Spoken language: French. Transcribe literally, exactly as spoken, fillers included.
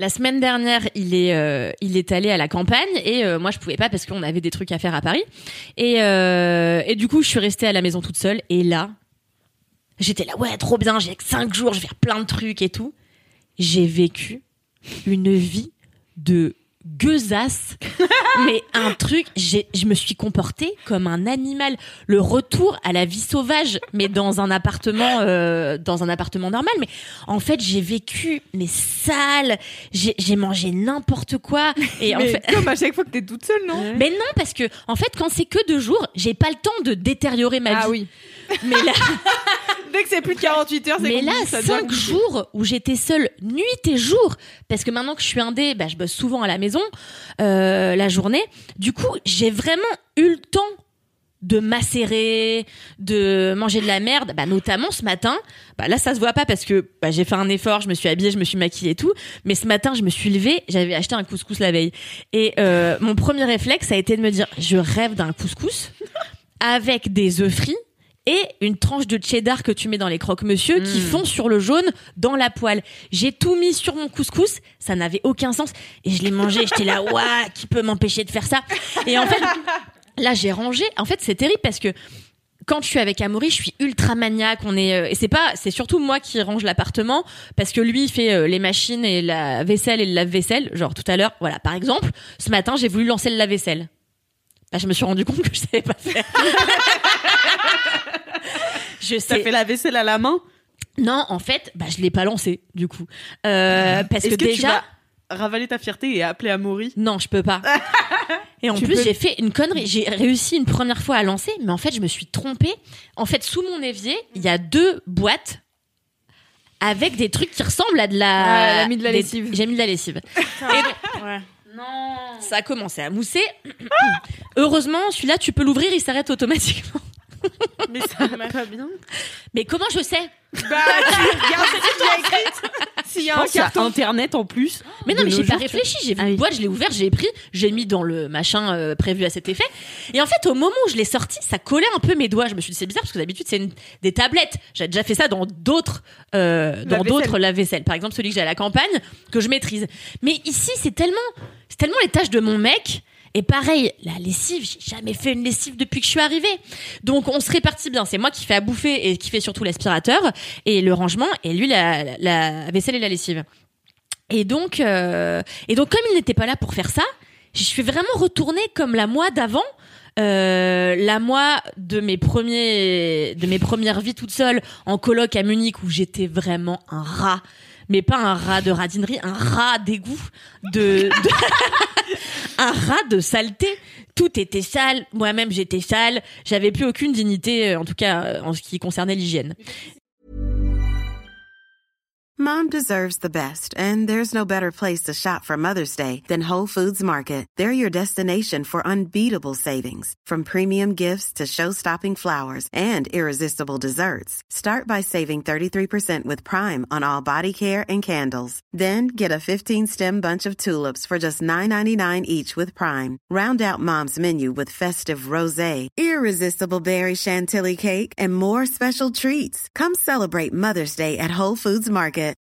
la semaine dernière, il est, euh, il est allé à la campagne et euh, moi je pouvais pas parce qu'on avait des trucs à faire à Paris. Et, euh, et du coup, je suis restée à la maison toute seule. Et là, j'étais là, ouais, trop bien, j'ai que cinq jours, je vais faire plein de trucs et tout. J'ai vécu une vie de gueusasse, mais un truc, j'ai, je me suis comportée comme un animal. Le retour à la vie sauvage, mais dans un appartement, euh, dans un appartement normal. Mais en fait, j'ai vécu mais sale. J'ai, j'ai mangé n'importe quoi. Et en mais fait, comme à chaque fois que t'es toute seule, non? Mais non, parce que en fait, quand c'est que deux jours, j'ai pas le temps de détériorer ma vie. Ah oui. Mais là, dès que c'est plus de quarante-huit heures, c'est mais compliqué, là, ça devient cinq compliqué. jours où j'étais seule nuit et jour, parce que maintenant que je suis indé, bah, je bosse souvent à la maison euh, la journée. Du coup, j'ai vraiment eu le temps de macérer, de manger de la merde. Bah, notamment ce matin, bah, là ça se voit pas parce que bah, j'ai fait un effort, je me suis habillée, je me suis maquillée et tout. Mais ce matin, je me suis levée, j'avais acheté un couscous la veille. Et euh, mon premier réflexe a été de me dire, je rêve d'un couscous avec des œufs frits et une tranche de cheddar que tu mets dans les croque-monsieur mmh. qui fond sur le jaune dans la poêle. J'ai tout mis sur mon couscous, ça n'avait aucun sens. Et je l'ai mangé, j'étais là, ouah, qui peut m'empêcher de faire ça? Et en fait, là, j'ai rangé. En fait, c'est terrible parce que quand je suis avec Amaury, je suis ultra maniaque. On est, euh, et c'est pas, c'est surtout moi qui range l'appartement parce que lui, il fait euh, les machines et la vaisselle et le lave-vaisselle. Genre, tout à l'heure, voilà, par exemple, ce matin, j'ai voulu lancer le lave-vaisselle. Bah, je me suis rendu compte que je savais pas faire. Je sais. T'as fait la vaisselle à la main? Non, en fait, bah je l'ai pas lancé du coup, euh, parce Est-ce que, que déjà. Tu vas ravaler ta fierté et appeler Amaury? Non, je peux pas. Et en tu plus, peux... j'ai fait une connerie. J'ai réussi une première fois à lancer, mais en fait, je me suis trompée. En fait, sous mon évier, il y a deux boîtes avec des trucs qui ressemblent à de la. Ah, elle a mis de la des... lessive. J'ai mis de la lessive. Et... ouais. Non. Ça a commencé à mousser. Heureusement, celui-là, tu peux l'ouvrir, il s'arrête automatiquement. Mais ça va pas bien. Mais comment je sais? Bah, tu regardes ce qu'il y a écrit. S'il y a un carton internet en plus. Mais non, mais j'ai pas jours, réfléchi. J'ai vu ah une oui. boîte, je l'ai ouvert, j'ai pris, j'ai mis dans le machin euh, prévu à cet effet. Et en fait, au moment où je l'ai sorti, ça collait un peu mes doigts. Je me suis dit, c'est bizarre parce que d'habitude, c'est une, des tablettes. J'ai déjà fait ça dans d'autres, euh, dans d'autres lave-vaisselle. Par exemple, celui que j'ai à la campagne, que je maîtrise. Mais ici, c'est tellement, c'est tellement les tâches de mon mec. Et pareil, la lessive, j'ai jamais fait une lessive depuis que je suis arrivée. Donc, on se répartit bien. C'est moi qui fais à bouffer et qui fait surtout l'aspirateur et le rangement, et lui, la, la, la vaisselle et la lessive. Et donc, euh, et donc, comme il n'était pas là pour faire ça, je suis vraiment retournée comme la moi d'avant. Euh, la moi de mes premiers, de mes premières vies toute seule en coloc à Munich où j'étais vraiment un rat. Mais pas un rat de radinerie, un rat d'égout, de, de... un rat de saleté. Tout était sale, moi-même j'étais sale, j'avais plus aucune dignité, en tout cas en ce qui concernait l'hygiène. Mom deserves the best, and there's no better place to shop for Mother's Day than Whole Foods Market. They're your destination for unbeatable savings, from premium gifts to show-stopping flowers and irresistible desserts. Start by saving thirty-three percent with Prime on all body care and candles. Then get a fifteen-stem bunch of tulips for just nine ninety-nine each with Prime. Round out Mom's menu with festive rosé, irresistible berry chantilly cake, and more special treats. Come celebrate Mother's Day at Whole Foods Market.